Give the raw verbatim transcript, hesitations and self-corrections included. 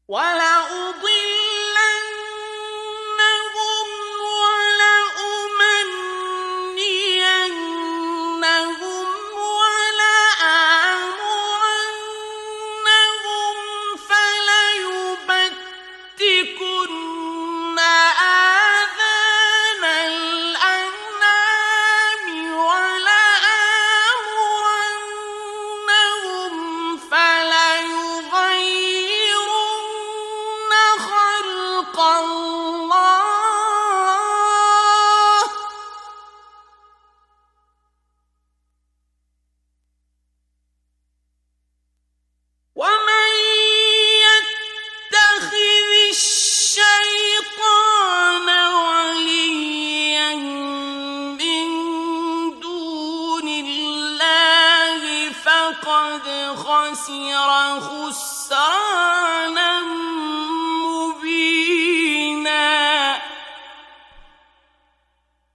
وَلَأُضِلَّنَّهُمْ وَلَأُمَنِّيَنَّهُمْ وَلَآمُرَنَّهُمْ فَلَيُبَتِّكُنَّ آذَانَ الْأَنْعَامِ وَلَآمُرَنَّهُمْ فَلَيُغَيِّرُنَّ خَلْقَ اللَّهِ ۚ وَمَن يَتَّخِذِ الشَّيْطَانَ وَلِيًّا مِّن دُونِ اللَّهِ فَقَدْ خَسِرَ خُسْرَانًا